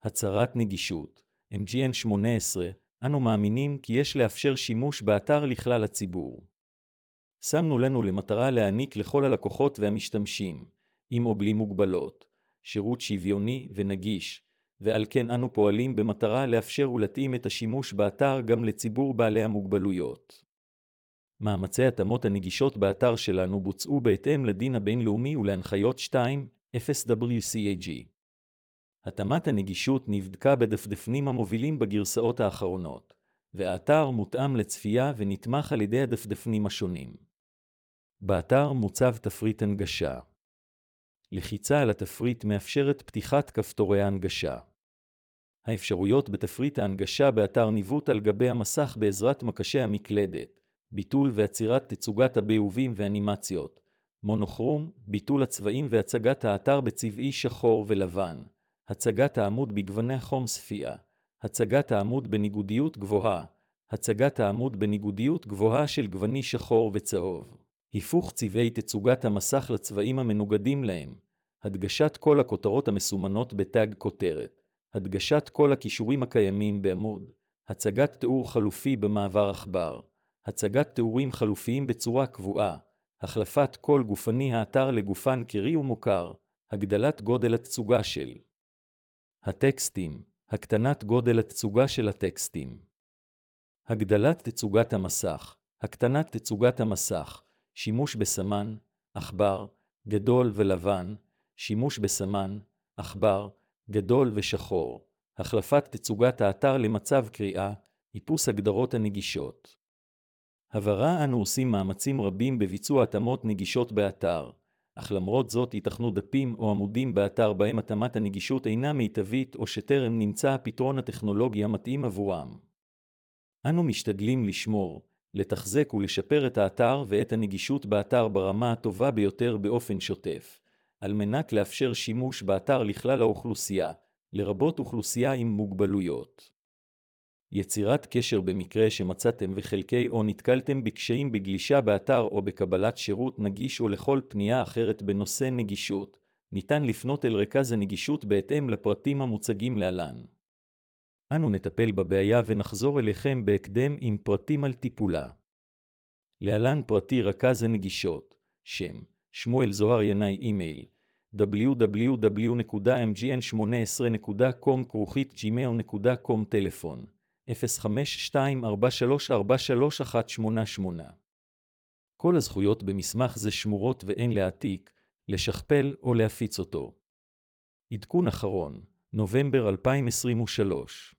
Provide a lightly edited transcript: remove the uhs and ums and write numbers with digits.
הצהרת נגישות, MGN 18, אנו מאמינים כי יש לאפשר שימוש באתר לכלל הציבור. שמנו לנו למטרה להעניק לכל הלקוחות והמשתמשים, עם או בלי מוגבלות, שירות שוויוני ונגיש, ועל כן אנו פועלים במטרה לאפשר ולהתאים את השימוש באתר גם לציבור בעלי המוגבלויות. מאמצי התאמות הנגישות באתר שלנו בוצעו בהתאם לדין הבינלאומי ולהנחיות 2.0 WCAG. התאמת הנגישות נבדקה בדפדפנים המובילים בגרסאות האחרונות, והאתר מותאם לצפייה ונתמך על ידי הדפדפנים השונים. באתר מוצב תפריט הנגשה. לחיצה על התפריט מאפשרת פתיחת כפתורי ההנגשה. האפשרויות בתפריט ההנגשה באתר ניווט על גבי המסך בעזרת מקשי המקלדת, ביטול ועצירת תצוגת הביובים ואנימציות, מונוכרום, ביטול הצבעים והצגת האתר בצבעי שחור ולבן, הצגת העמוד בגווני החום ספייה, הצגת העמוד בניגודיות גבוהה, הצגת העמוד בניגודיות גבוהה של גווני שחור וצהוב, היפוך צבעי תצוגת המסך לצבעים המנוגדים להם, הדגשת כל הכותרות המסומנות בטאג כותרת, הדגשת כל הכישורים הקיימים בעמוד, הצגת תיאור חלופי במעבר עכבר, הצגת תיאורים חלופיים בצורה קבועה, החלפת כל גופני האתר לגופן קרי ומוכר, הגדלת גודל התצוגה של הטקסטים, הקטנת גודל התצוגה של הטקסטים, הגדלת תצוגת המסך, הקטנת תצוגת המסך, שימוש בסמן, עכבר, גדול ולבן, שימוש בסמן, עכבר, גדול ושחור, החלפת תצוגת האתר למצב קריאה, איפוס הגדרות הנגישות. הבהרה, אנו עושים מאמצים רבים בביצוע התאמות נגישות באתר, אך למרות זאת ייתכנו דפים או עמודים באתר בהם התאמת הנגישות אינה מיטבית או שטרם נמצא הפתרון הטכנולוגי המתאים עבורם. אנו משתדלים לשמור, לתחזק ולשפר את האתר ואת הנגישות באתר ברמה הטובה ביותר באופן שוטף, על מנת לאפשר שימוש באתר לכלל האוכלוסייה, לרבות אוכלוסייה עם מוגבלויות. יצירת קשר במקרה שמצאתם וחלקי או נתקלתם בקשיים בגלישה באתר או בקבלת שירות נגיש או לכל פנייה אחרת בנושא נגישות, ניתן לפנות אל רכז הנגישות בהתאם לפרטים המוצגים להלן. אנו נטפל בבעיה ונחזור אליכם בהקדם עם פרטים על טיפולה. להלן פרטי רכז הנגישות, שם, שמואל זוהר ינאי, אימייל, www.mgn18.com/gmail.com, טלפון 05243433188. כל הזכויות במסמך זה שמורות ואין להעתיק, לשכפל או להפיץ אותו. עדכון אחרון, נובמבר 2023.